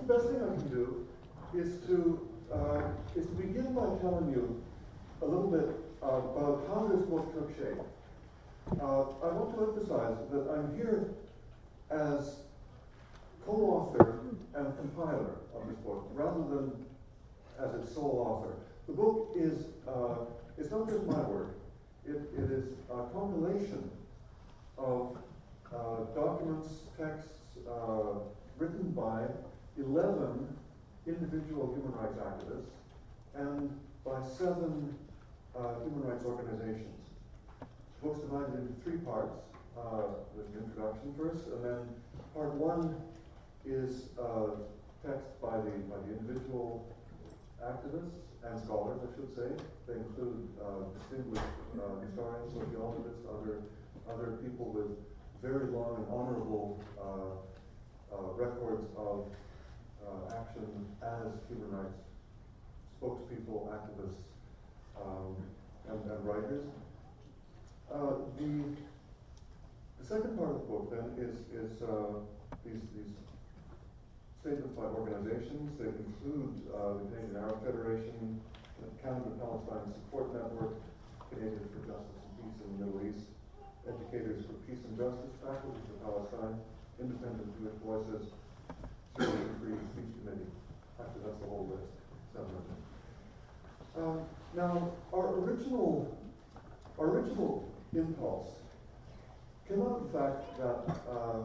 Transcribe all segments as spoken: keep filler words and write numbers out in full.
the best thing I can do is to uh, is to begin by telling you a little bit uh, about how this book took shape. Uh, I want to emphasize that I'm here as co-author and compiler of this book, rather than as its sole author. The book is uh, it's not just my work. It, it is a compilation of uh, documents, texts uh, written by eleven individual human rights activists and by seven uh, human rights organizations. The book's divided into three parts. Uh, with an introduction first, and then part one is uh, text by the by the individual activists and scholars, I should say. They include uh, distinguished uh, historians, sociologists, other other people with very long and honorable uh, uh, records of uh, action as human rights spokespeople, activists, um, and, and writers. Uh, the The second part of the book then is, is uh, these, these statements by organizations. They include uh, the Canadian Arab Federation, the Canada-Palestine Support Network, Canadians for Justice and Peace in the Middle East, Educators for Peace and Justice, Faculty for Palestine, Independent Jewish Voices, Syrian Free Speech Committee. Actually, that's the whole list. Seven of them. Um, now, our original, our original impulse came out of the fact that uh,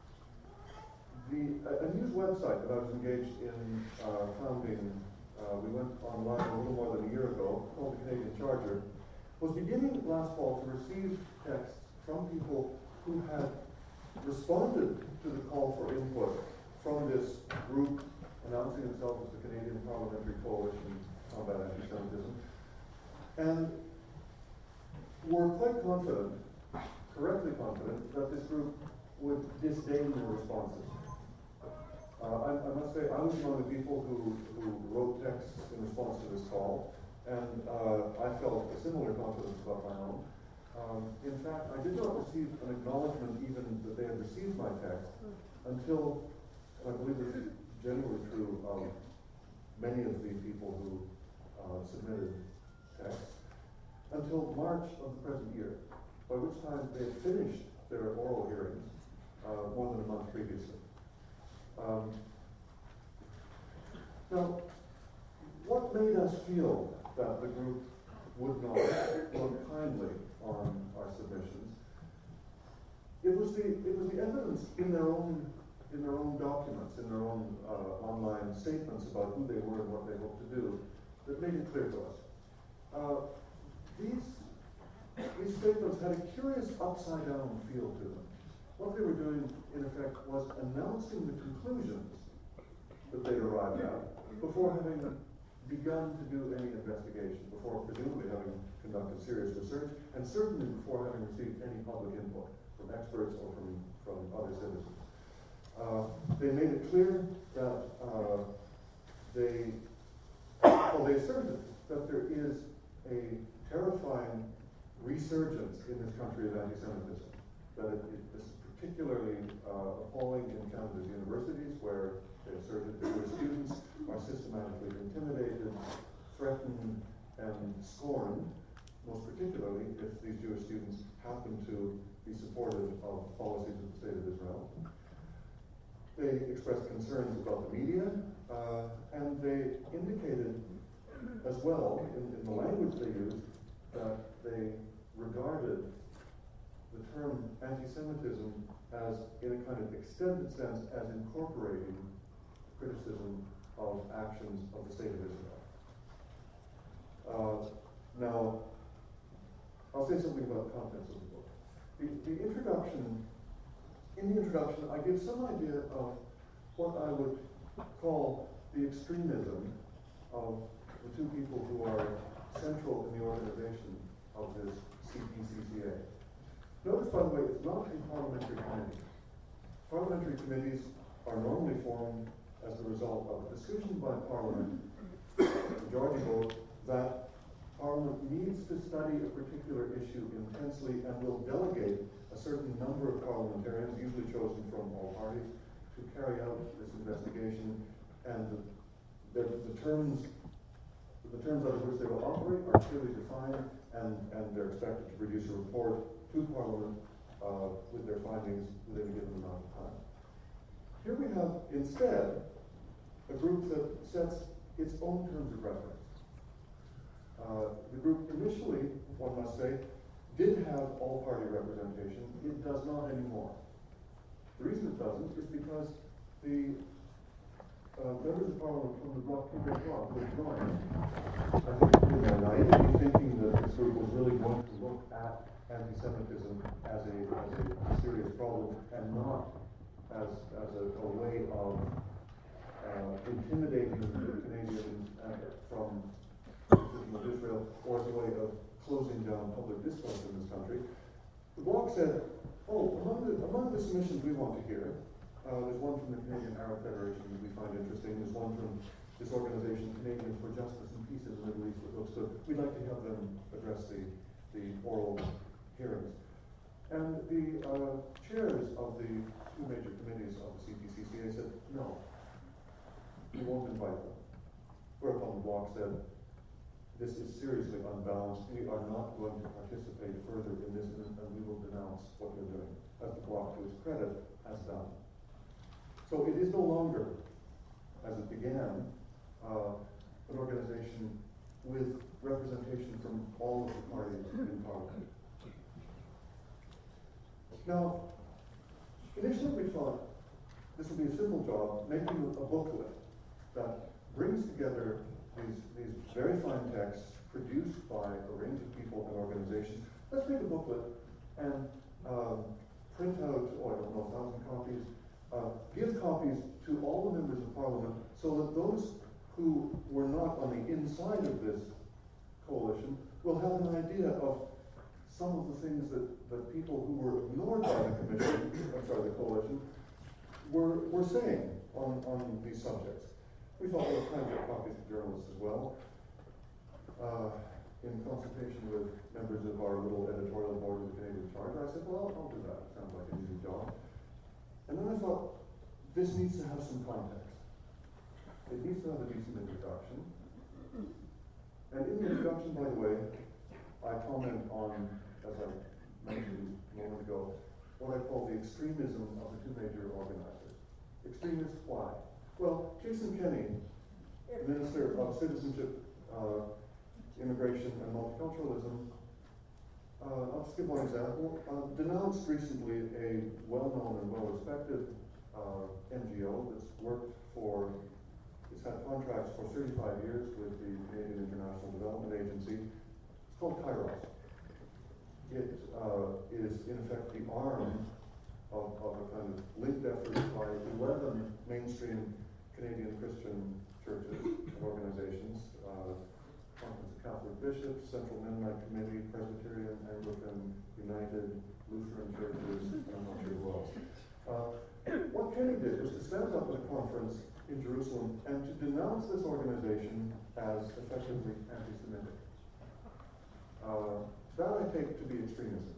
the a, a news website that I was engaged in uh, founding, uh, we went online a little more than a year ago, called the Canadian Charger, was beginning last fall to receive texts from people who had responded to the call for input from this group announcing itself as the Canadian Parliamentary Coalition to Combat Anti-Semitism, and were quite confident correctly confident that this group would disdain their responses. Uh, I, I must say, I was one of the people who, who wrote texts in response to this call, and uh, I felt a similar confidence about my own. Um, in fact, I did not receive an acknowledgement even that they had received my text until, and I believe this is genuinely true of many of the people who uh, submitted texts, until March of the present year, by which time they had finished their oral hearings uh, more than a month previously. Um, now, what made us feel that the group would not look kindly on our submissions? It was the it was the evidence in their own in their own documents, in their own uh, online statements about who they were and what they hoped to do, that made it clear to us. Uh, these These statements had a curious upside-down feel to them. What they were doing, in effect, was announcing the conclusions that they arrived at before having begun to do any investigation, before presumably having conducted serious research, and certainly before having received any public input from experts or from, from other citizens. Uh, they made it clear that uh, they, well, they asserted that there is a terrifying resurgence in this country of anti-Semitism, that it, it is particularly uh, appalling in Canada's universities, where they asserted that Jewish students are systematically intimidated, threatened, and scorned, most particularly if these Jewish students happen to be supportive of policies of the State of Israel. They expressed concerns about the media, uh, and they indicated as well, in, in the language they used, that they regarded the term anti-Semitism as, in a kind of extended sense, as incorporating criticism of actions of the State of Israel. Uh, now, I'll say something about the contents of the book. The, the introduction, in the introduction, I give some idea of what I would call the extremism of the two people who are central in the organization of this C P C C A. Notice, by the way, it's not a parliamentary committee. Parliamentary committees are normally formed as the result of a decision by Parliament, majority vote, that Parliament needs to study a particular issue intensely and will delegate a certain number of parliamentarians, usually chosen from all parties, to carry out this investigation and the, the, the terms the terms under which they will operate are clearly defined, and, and they're expected to produce a report to Parliament uh, with their findings within a given amount of time. Here we have instead a group that sets its own terms of reference. Uh, the group initially, one must say, did have all-party representation. It does not anymore. The reason it doesn't is because the uh, members of Parliament from the Bloc Quebec Bloc who had joined, I think in their naivety, thinking that this group was really going to look at anti-Semitism as a, as a serious problem and not as, as a, a way of uh, intimidating the Canadians uh, from criticism of Israel, or as a way of closing down public discourse in this country. The Bloc said, oh, among the, among the submissions we want to hear, uh, there's one from the Canadian Arab Federation that we find interesting, there's one from this organization, Canadians for Justice and Peace in the Middle East, that looks good. We'd like to have them address the, the oral hearings. And the uh, chairs of the two major committees of the C P C C A said, no, we won't invite them. Whereupon the Bloc said, this is seriously unbalanced. We are not going to participate further in this, and we will denounce what you're doing, as the Bloc, to its credit, has done. So it is no longer, as it began, uh, an organization with representation from all of the parties in Parliament. Now, initially we thought this would be a simple job, making a booklet that brings together these, these very fine texts produced by a range of people and organizations. Let's make a booklet and um, print out, oh, I don't know, a thousand copies, uh, give copies to all the members of Parliament so that those who were not on the inside of this coalition will have an idea of some of the things that, that people who were ignored by the commission, I'm sorry, the coalition, were, were saying on, on these subjects. We thought we were trying to get copies to journalists as well. Uh, in consultation with members of our little editorial board of the Canadian Charter, I said, well, I'll do that. It sounds like an easy job. And then I thought, this needs to have some context. It needs to have a decent introduction. And in the introduction, by the way, I comment on, as I mentioned a moment ago, what I call the extremism of the two major organizers. Extremists, why? Well, Jason Kenney, Minister of Citizenship, uh, Immigration and Multiculturalism, uh, I'll just give one example, uh, denounced recently a well-known and well-respected uh, N G O that's worked for, it's had contracts for thirty-five years with the Canadian International Development Agency. It's called Kairos. It uh, is in effect the arm of, of a kind of linked effort by eleven mainstream Canadian Christian churches and organizations, uh, Conference of Catholic Bishops, Central Mennonite Committee, Presbyterian, Anglican, United, Lutheran churches, and I'm not sure who else. Uh, what Kenny did was to stand up at a conference in Jerusalem and to denounce this organization as effectively anti-Semitic. Uh, that I take to be extremism.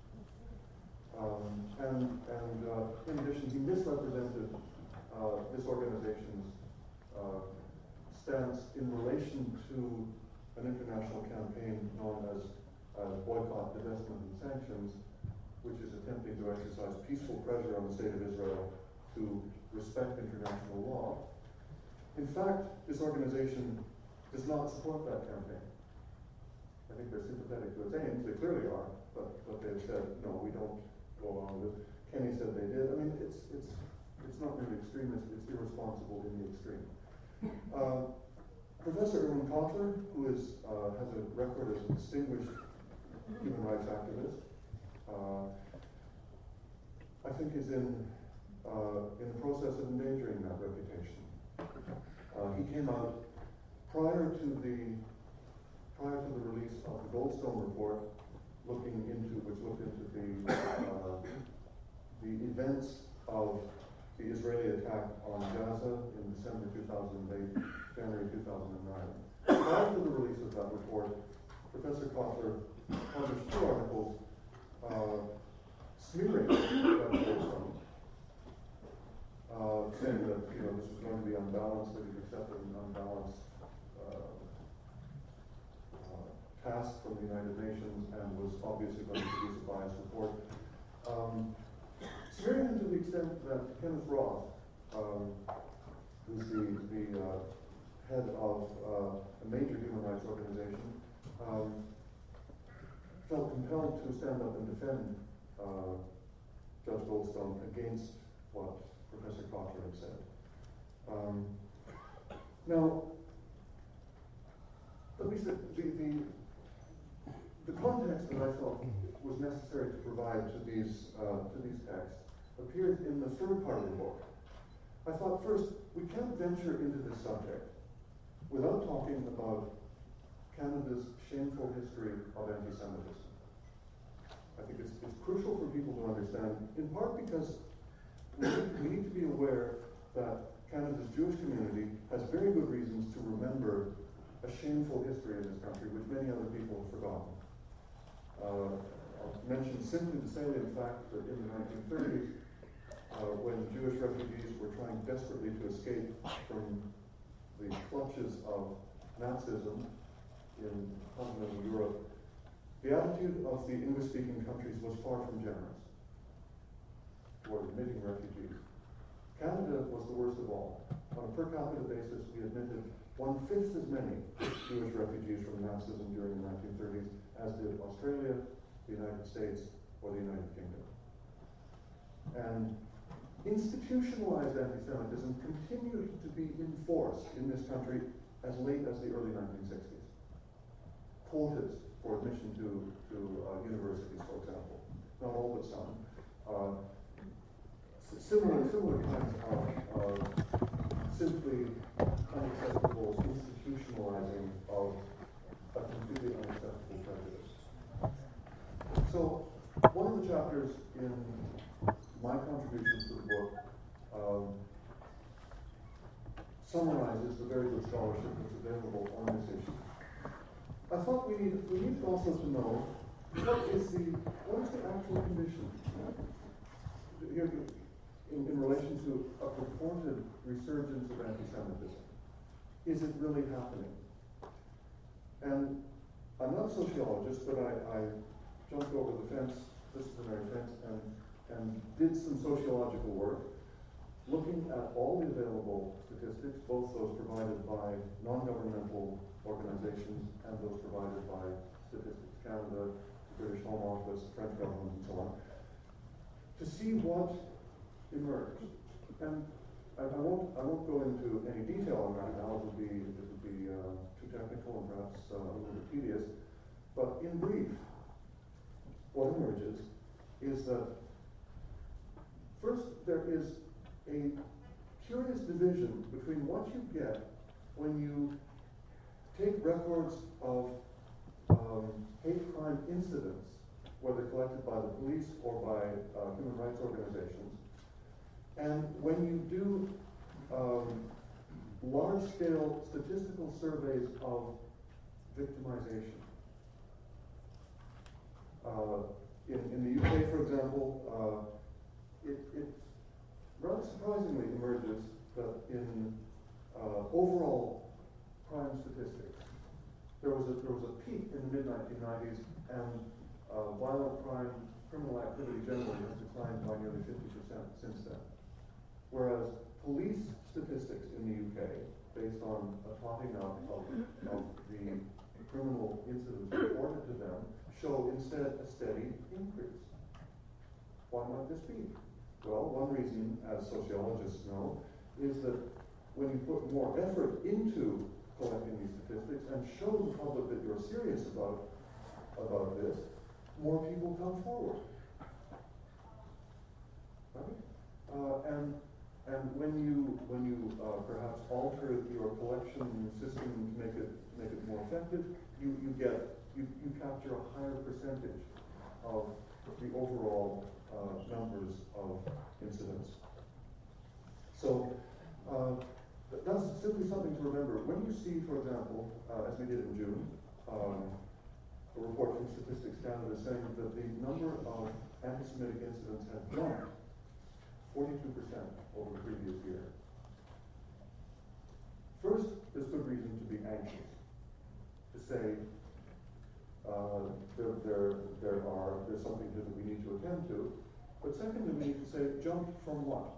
Um, and and uh, in addition, he misrepresented uh, this organization's uh, stance in relation to an international campaign known as uh, Boycott, Divestment, and Sanctions, which is attempting to exercise peaceful pressure on the state of Israel to respect international law. In fact, this organization does not support that campaign. I think they're sympathetic to its aims, they clearly are, but, but they've said, no, we don't go along with it. Kenny said they did. I mean, it's, it's, it's not really extremist, it's irresponsible in the extreme. Uh, Professor Erwin Kotler, who is, uh, has a record as a distinguished human rights activist, uh, I think is in, uh, in the process of endangering that reputation. Uh, he came out prior to the prior to the release of the Goldstone report, looking into which looked into the uh, the events of the Israeli attack on Gaza in December two thousand eight, January two thousand nine. Prior to the release of that report, Professor Kotler published two articles uh, smearing that Goldstone. uh, saying that, you know, this was going to be unbalanced, that he accepted an unbalanced uh, uh, task from the United Nations and was obviously going to produce a biased report. Um, smearing him to the extent that Kenneth Roth, um, who's the, the uh, head of uh, a major human rights organization, um, felt compelled to stand up and defend uh, Judge Goldstone against what Professor Cotter had said. Um, now, let me say, the, the, the context that I thought was necessary to provide to these, uh, to these texts appears in the third part of the book. I thought, first, we can't venture into this subject without talking about Canada's shameful history of anti-Semitism. I think it's, it's crucial for people to understand, in part because we need, we need to be aware that Canada's Jewish community has very good reasons to remember a shameful history in this country, which many other people have forgotten. Uh, I'll mention simply the salient fact that in the nineteen thirties, uh, when Jewish refugees were trying desperately to escape from the clutches of Nazism in continental Europe, the attitude of the English-speaking countries was far from generous toward admitting refugees. Canada was the worst of all. On a per capita basis, we admitted one-fifth as many Jewish refugees from Nazism during the nineteen thirties as did Australia, the United States, or the United Kingdom. And institutionalized anti-Semitism continued to be in force in this country as late as the early nineteen sixties. Quotas for admission to, to uh, universities, for example. Not all, but some. Uh, similar, similar kinds of, of simply unacceptable institutionalizing of a completely unacceptable prejudice. So, one of the chapters in my contribution to the book um, summarizes the very good scholarship that's available on this issue. I thought we need we need also to know what is the what is the actual condition here in, in relation to a purported resurgence of anti-Semitism. Is it really happening? And I'm not a sociologist, but I, I jumped over the fence, disciplinary fence, and and did some sociological work, looking at all the available statistics, both those provided by non-governmental organizations and those provided by Statistics Canada, the British Home Office, the French government, and so on, to see what emerged. And I, I won't I won't go into any detail on that now. It would be it would be uh, too technical and perhaps uh, a little bit tedious. But in brief, what emerges is that first, there is a curious division between what you get when you take records of um, hate crime incidents, whether collected by the police or by uh, human rights organizations, and when you do um, large-scale statistical surveys of victimization. Uh, in, in the U K, for example, uh, It, it rather surprisingly emerges that in uh, overall crime statistics, there was a there was a peak in the mid nineteen nineties, and uh, violent crime, criminal activity generally has declined by nearly fifty percent since then. Whereas police statistics in the U K, based on a totting up of, of the criminal incidents reported to them, show instead a steady increase. Why might this be? Well, one reason, as sociologists know, is that when you put more effort into collecting these statistics and show the public that you're serious about, about this, more people come forward. Right? Uh, and and when you when you uh, perhaps alter your collection system to make it make it more effective, you, you get you, you capture a higher percentage of the overall uh, numbers of incidents. So uh, that's simply something to remember. When you see, for example, uh, as we did in June, um, a report from Statistics Canada saying that the number of anti-Semitic incidents had jumped forty-two percent over the previous year. First, there's good reason to be anxious, to say uh, there, there, there are, there's something here that we need to attend to. But secondly, we need to say, jump from what?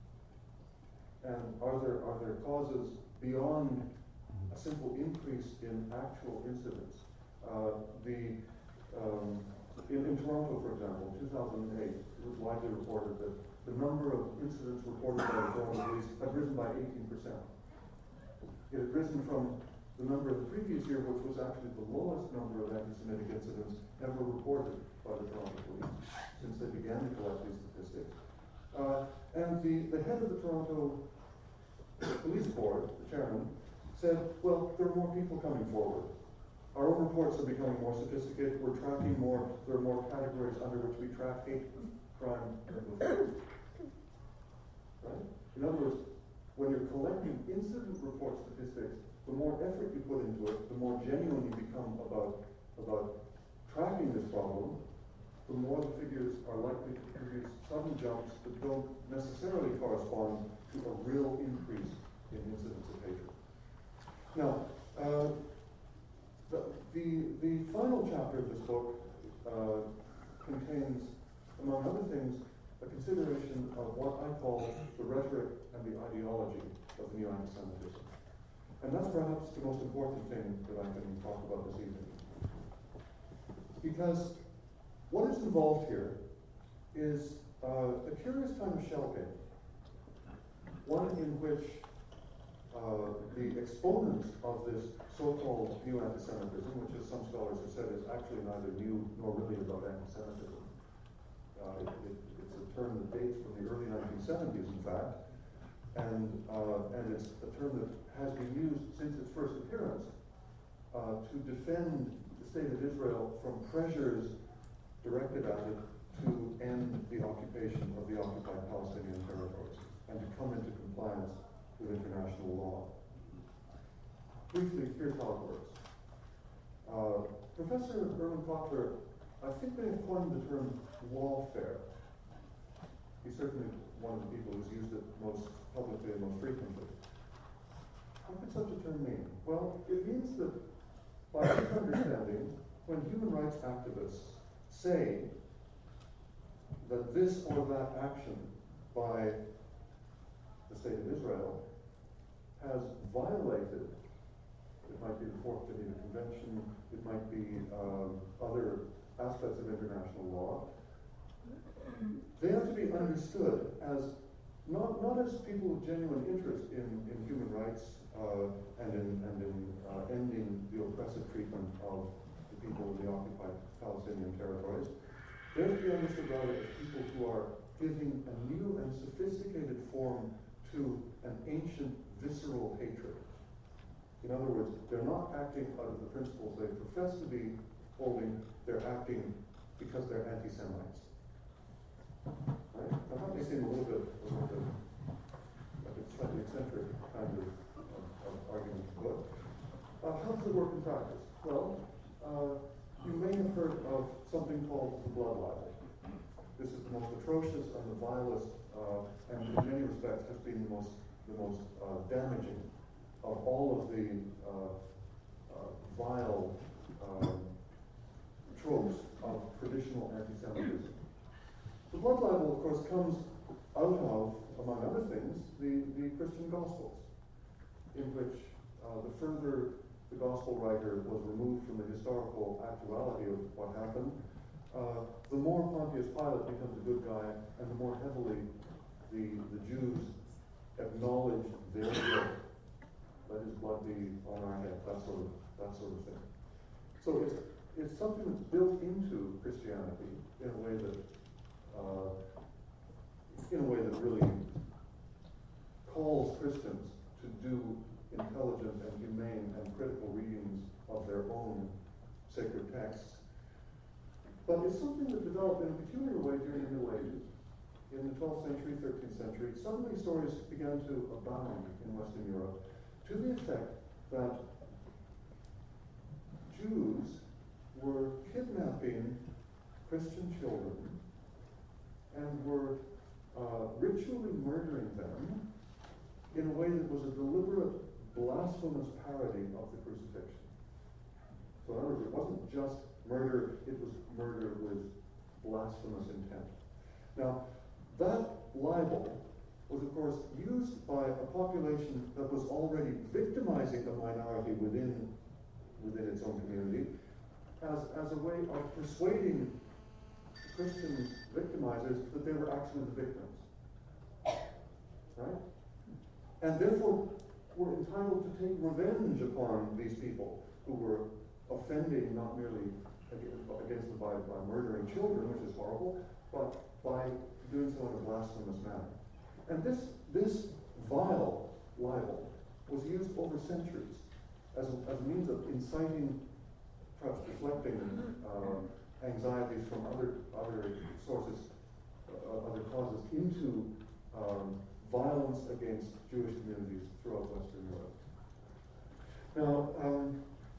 And are there, are there causes beyond a simple increase in actual incidents? Uh, the, um, in, in Toronto, for example, two thousand eight, it was widely reported that the number of incidents reported by the Toronto police had risen by eighteen percent. It had risen from the number of the previous year, which was actually the lowest number of anti-Semitic incidents ever reported by the Toronto police since they began to collect these statistics. Uh, and the, the head of the Toronto Police Board, the chairman, said, well, there are more people coming forward. Our own reports are becoming more sophisticated. We're tracking more. There are more categories under which we track hate crime than before. Right? In other words, when you're collecting incident report statistics, the more effort you put into it, the more genuine you become about, about tracking this problem, the more the figures are likely to produce sudden jumps that don't necessarily correspond to a real increase in incidents of hatred. Now, uh, the, the, the final chapter of this book uh, contains, among other things, a consideration of what I call the rhetoric and the ideology of new anti-Semitism. And that's perhaps the most important thing that I can talk about this evening. Because what is involved here is uh, a curious kind of shell game. One in which uh, the exponents of this so-called new anti-Semitism, which as some scholars have said is actually neither new nor really about anti-Semitism. Uh, it, it, it's a term that dates from the early nineteen seventies, in fact, and, uh, and it's a term that has been used since its first appearance uh, to defend the state of Israel from pressures directed at it to end the occupation of the occupied Palestinian territories and to come into compliance with international law. Briefly, here's how it works. Uh, Professor Erwin Kotler, I think they have coined the term lawfare. He's certainly one of the people who's used it most publicly and most frequently. What could such a term mean? Well, it means that by his understanding, when human rights activists say that this or that action by the state of Israel has violated, it might be the Fourth Geneva Convention, it might be um, other aspects of international law, they have to be understood as not, not as people with genuine interest in, in human rights uh, and in, and in uh, ending the oppressive treatment of the people in the occupied Palestinian territories. They have to be understood rather as people who are giving a new and sophisticated form to an ancient visceral hatred. In other words, they're not acting out of the principles they profess to be holding, they're acting because they're anti-Semites. Right? Now that may seem a little bit, a little bit like a slightly eccentric kind of, of, of argument, but uh, how does it work in practice? Well, uh, you may have heard of something called the blood libel. This is the most atrocious and the vilest, uh, and in many respects has been the most, the most uh, damaging of all of the uh, uh, vile um, tropes of traditional anti-Semitism. The blood libel, of course, comes out of, among other things, the, the Christian Gospels, in which uh, the further the Gospel writer was removed from the historical actuality of what happened, uh, the more Pontius Pilate becomes a good guy, and the more heavily the, the Jews acknowledge their guilt. Let his blood be on our head, that sort of, that sort of thing. So it's, it's something that's built into Christianity in a way that Uh, in a way that really calls Christians to do intelligent and humane and critical readings of their own sacred texts. But it's something that developed in a peculiar way during the Middle Ages. In the twelfth century, thirteenth century, suddenly stories began to abound in Western Europe to the effect that Jews were kidnapping Christian children and were uh, ritually murdering them in a way that was a deliberate, blasphemous parody of the crucifixion. So in other words, it wasn't just murder, it was murder with blasphemous intent. Now, that libel was, of course, used by a population that was already victimizing the minority within, within its own community as, as a way of persuading Christian victimizers that they were actually the victims. Right? And therefore were entitled to take revenge upon these people who were offending not merely against them by, by murdering children, which is horrible, but by doing so in a blasphemous manner. And this, this vile libel was used over centuries as a, as a means of inciting, perhaps deflecting uh, anxieties from other, other sources, uh, other causes, into um, violence against Jewish communities throughout Western Europe. Now, um,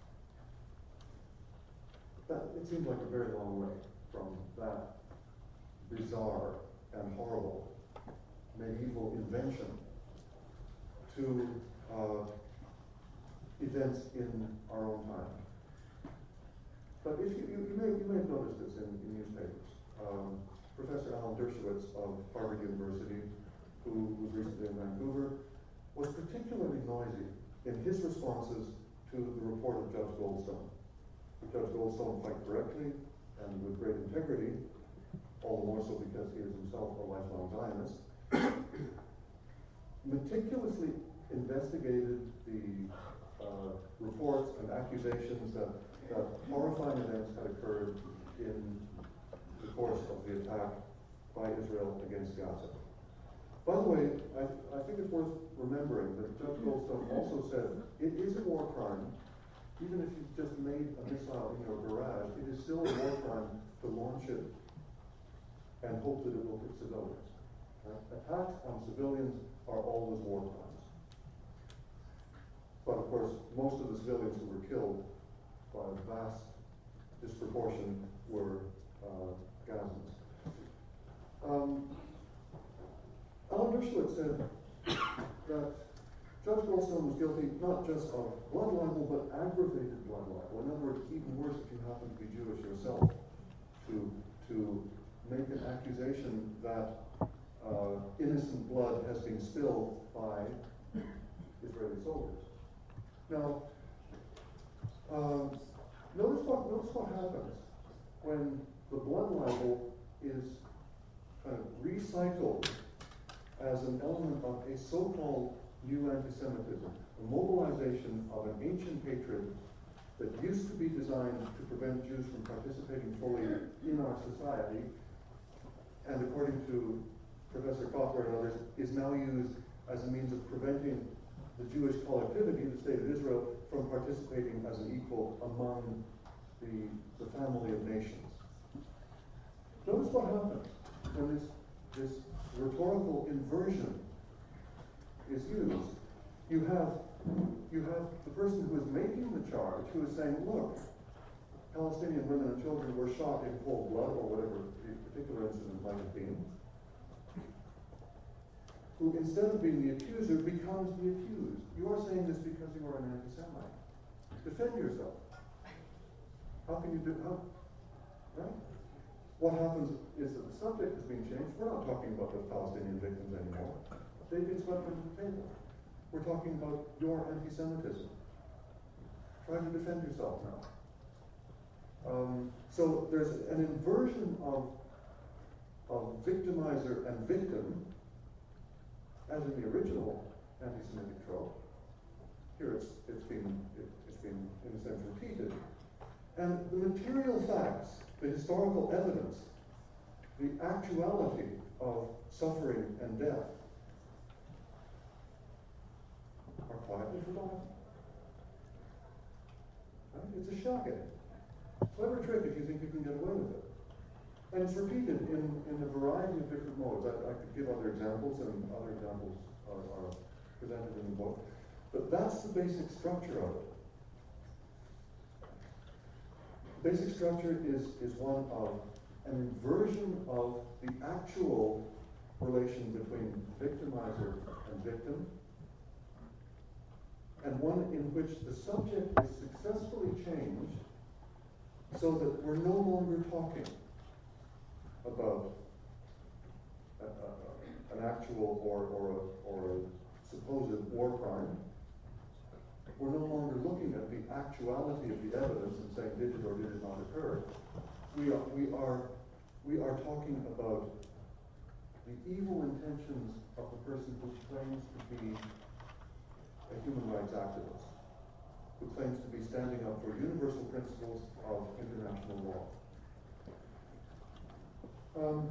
that, it seems like a very long way from that bizarre and horrible medieval invention to uh, events in our own time. But if you, you, you, may, you may have noticed this in, in newspapers. Um, Professor Alan Dershowitz of Harvard University, who was recently in Vancouver, was particularly noisy in his responses to the report of Judge Goldstone. Judge Goldstone, quite correctly and with great integrity, all the more so because he is himself a lifelong Zionist, meticulously investigated the uh, reports and accusations that, that horrifying events had occurred in the course of the attack by Israel against Gaza. By the way, I, I think it's worth remembering that Judge Goldstone also said it is a war crime, even if you've just made a missile in your garage, it is still a war crime to launch it and hope that it will hit civilians. Right? Attacks on civilians are always war crimes. But of course, most of the civilians who were killed by a vast disproportion were uh, Gazans. Um, Alan Dershowitz said that Judge Goldstone was guilty not just of blood libel, but aggravated blood libel. In other words, even worse if you happen to be Jewish yourself, to, to make an accusation that uh, innocent blood has been spilled by Israeli soldiers. Now, um, notice what notice what happens when the blood libel is kind of recycled as an element of a so-called new anti-Semitism, a mobilization of an ancient hatred that used to be designed to prevent Jews from participating fully in our society, and according to Professor Koffler and others, is now used as a means of preventing the Jewish collectivity, the state of Israel, from participating as an equal among the, the family of nations. Notice what happens when this, this rhetorical inversion is used. You have, you have the person who is making the charge who is saying, look, Palestinian women and children were shot in cold blood, or whatever the particular incident might have been, who instead of being the accuser becomes the accused. You are saying this because you are an anti-Semite. Defend yourself. How can you do, how, right? What happens is that the subject is being changed. We're not talking about the Palestinian victims anymore. They've been swept under the table. We're talking about your anti-Semitism. Try to defend yourself now. Um, so there's an inversion of, of victimizer and victim, as in the original anti-Semitic trope. Here it's, it's, been, it, it's been, in a sense, repeated. And the material facts, the historical evidence, the actuality of suffering and death are quietly forgotten. Right? It's a shocking, clever trick if you think you can get away with it. And it's repeated in, in a variety of different modes. I, I could give other examples, and other examples are, are presented in the book. But that's the basic structure of it. Basic structure is, is one of an inversion of the actual relation between victimizer and victim, and one in which the subject is successfully changed so that we're no longer talking about a, a, an actual or, or, a, or a supposed war crime. We're no longer looking at the actuality of the evidence and saying did it or did it not occur. We are, we are, we are talking about the evil intentions of the person who claims to be a human rights activist, who claims to be standing up for universal principles of international law. Um,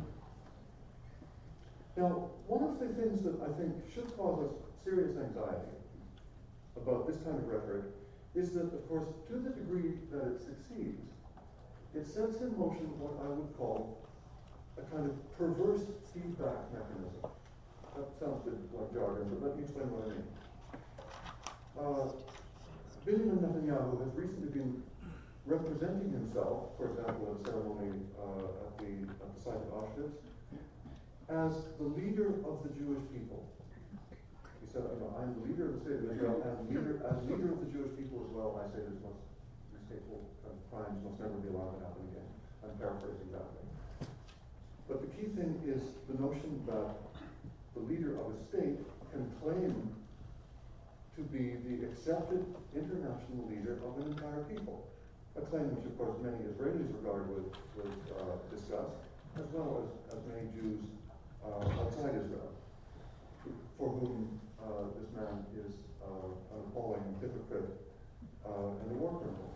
now, one of the things that I think should cause us serious anxiety about this kind of rhetoric is that, of course, to the degree that it succeeds, it sets in motion what I would call a kind of perverse feedback mechanism. That sounds a bit like jargon, but let me explain what I mean. Uh, Benjamin Netanyahu has recently been representing himself, for example, at a ceremony uh, at, the, at the site of Auschwitz, as the leader of the Jewish people. He said, you know, I'm the leader of the state of Israel, and leader, as leader of the Jewish people as well, I say this must, these hateful kind of crimes must never be allowed to happen again. I'm paraphrasing that thing. But the key thing is the notion that the leader of a state can claim to be the accepted international leader of an entire people. A claim which, of course, many Israelis regard with, with uh, disgust, as well as, as many Jews uh, outside Israel, for whom uh, this man is uh, an appalling hypocrite uh, and a war criminal.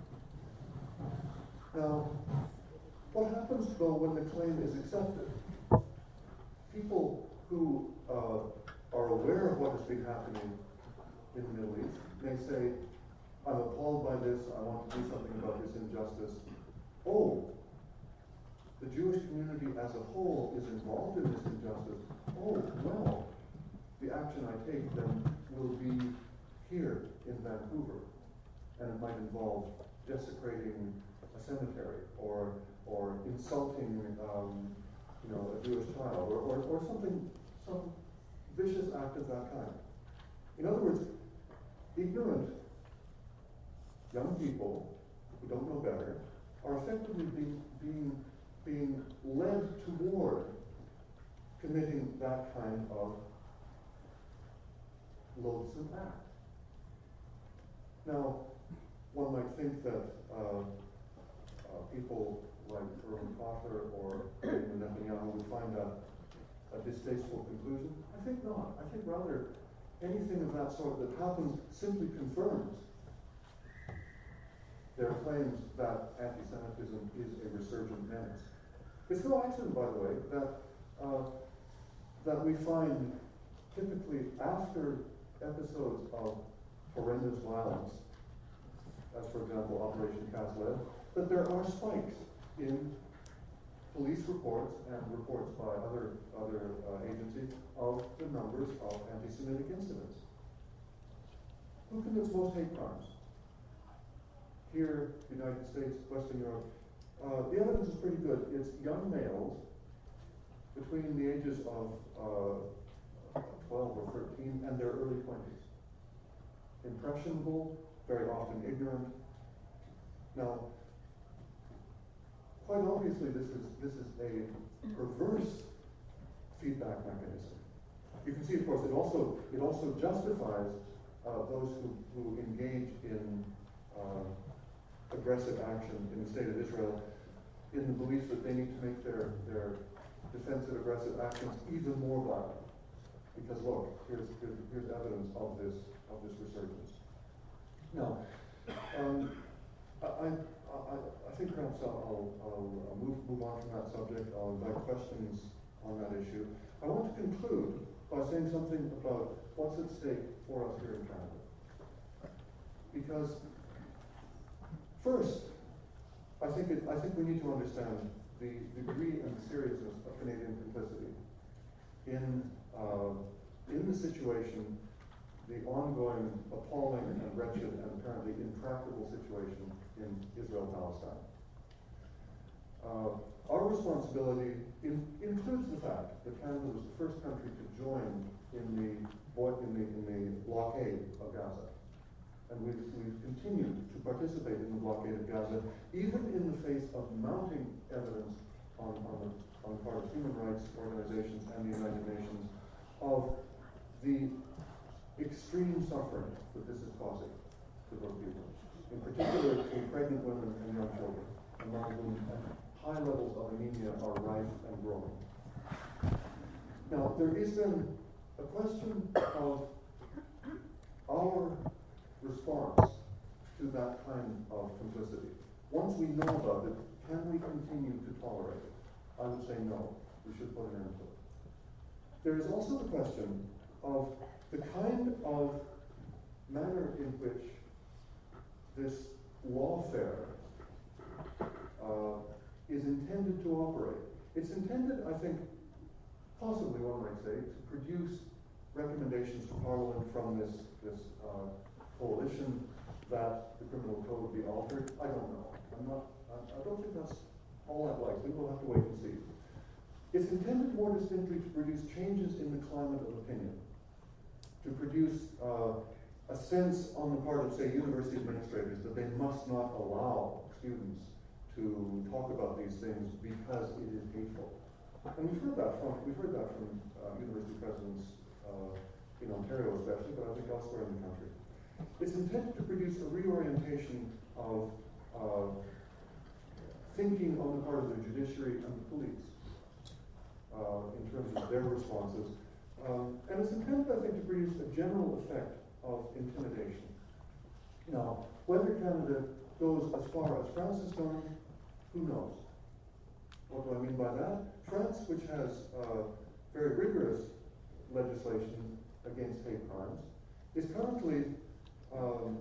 Now, what happens, though, when the claim is accepted? People who uh, are aware of what has been happening in the Middle East may say, I'm appalled by this, I want to do something about this injustice. Oh, the Jewish community as a whole is involved in this injustice. Oh, well, the action I take then will be here in Vancouver, and it might involve desecrating a cemetery or or insulting um, you know, a Jewish child or, or, or something, some vicious act of that kind. In other words, ignorant young people who don't know better are effectively being, being, being led toward committing that kind of loathsome act. Now, one might think that uh, uh, people like Irwin Cotler or Benjamin Netanyahu would find that a distasteful conclusion. I think not. I think rather anything of that sort that happens simply confirms their claims that anti-Semitism is a resurgent menace. It's no accident, by the way, that uh, that we find typically after episodes of horrendous violence, as for example Operation Cast Lead, that there are spikes in police reports and reports by other other uh, agencies of the numbers of anti-Semitic incidents. Who commits most hate crimes? Here, United States, Western Europe. Uh, the evidence is pretty good. It's young males between the ages of uh, twelve or thirteen and their early twenties. Impressionable, very often ignorant. Now, quite obviously, this is this is a perverse feedback mechanism. You can see, of course, it also it also justifies uh, those who, who engage in uh, aggressive action in the state of Israel, in the belief that they need to make their their defensive aggressive actions even more violent. Because look, here's here's, here's evidence of this of this resurgence. Now, um, I, I I think perhaps I'll, I'll, I'll move, move on from that subject. I'll invite questions on that issue. I want to conclude by saying something about what's at stake for us here in Canada. Because first, I think it, I think we need to understand the degree and the seriousness of Canadian complicity in uh, in the situation, the ongoing appalling and wretched and apparently intractable situation in Israel-Palestine. Uh, our responsibility in, includes the fact that Canada was the first country to join in the, in the, in the blockade of Gaza. And we've, we've continued to participate in the blockade of Gaza, even in the face of mounting evidence on, on, the, on the part of human rights organizations and the United Nations of the extreme suffering that this is causing to those people, in particular to pregnant women and young children, among whom high levels of anemia are rife and growing. Now, there is then a question of our response to that kind of complicity. Once we know about it, can we continue to tolerate it? I would say no. We should put an end to it. There is also the question of the kind of manner in which this lawfare uh, is intended to operate. It's intended, I think, possibly one might say, to produce recommendations to Parliament from this, this uh, coalition that the criminal code be altered. I don't know. I'm not, I, I don't think that's all that likely. We'll have to wait and see. It's intended more distinctly to produce changes in the climate of opinion, to produce uh, a sense on the part of, say, university administrators that they must not allow students to talk about these things because it is hateful. And we've heard that from, we've heard that from uh, university presidents uh, in Ontario especially, but I think elsewhere in the country. It's intended to produce a reorientation of uh, thinking on the part of the judiciary and the police uh, in terms of their responses. Um, and it's intended, I think, to produce a general effect of intimidation. Now, whether Canada goes as far as France has gone, who knows? What do I mean by that? France, which has uh, very rigorous legislation against hate crimes, is currently, um,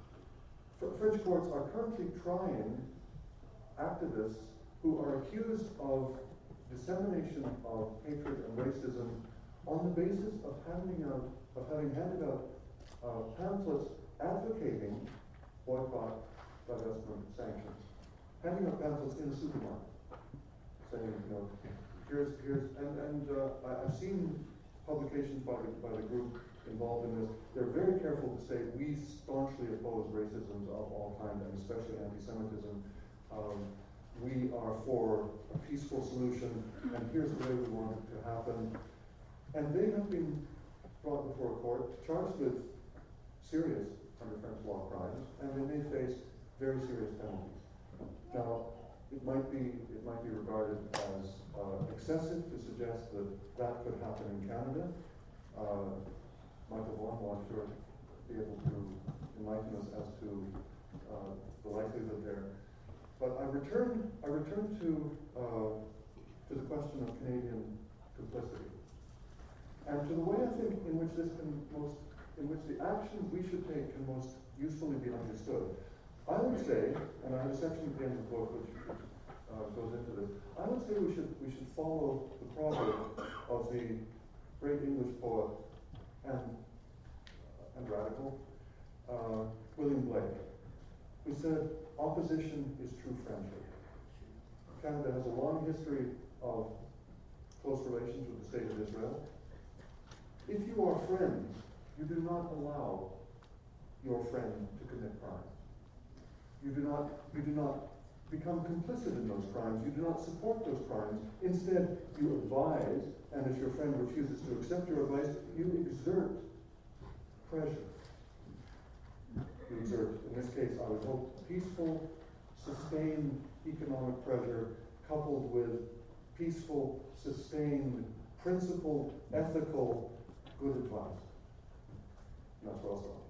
French courts are currently trying activists who are accused of dissemination of hatred and racism on the basis of handing out, of having handed out uh, pamphlets advocating boycott, divestment, sanctions, handing out pamphlets in the supermarket, saying, you know, here's, here's, and, and uh, I, I've seen publications by the, by the group involved in this. They're very careful to say we staunchly oppose racism of all kinds, and especially anti-Semitism. Um, we are for a peaceful solution, and here's the way we want it to happen. And they have been brought before a court, charged with serious, under French law, crimes, and they may face very serious penalties. Now, it might be it might be regarded as uh, excessive to suggest that that could happen in Canada. Uh, Michael Vaughan will, I'm sure, be able to enlighten us as to uh, the likelihood there. But I return I return to uh, to the question of Canadian complicity, and to the way I think in which this can most in which the actions we should take can most usefully be understood. I would say, and I have a section at the end of the book which uh, goes into this, I would say we should we should follow the proverb of the great English poet and and radical uh, William Blake, who said, "Opposition is true friendship." Canada has a long history of close relations with the state of Israel. If you are friends, you do not allow your friend to commit crimes. You do not, you do not become complicit in those crimes. You do not support those crimes. Instead, you advise, and if your friend refuses to accept your advice, you exert pressure. You exert, in this case, I would hope, peaceful, sustained economic pressure coupled with peaceful, sustained, principled, ethical, good advice. And that's what I'll stop.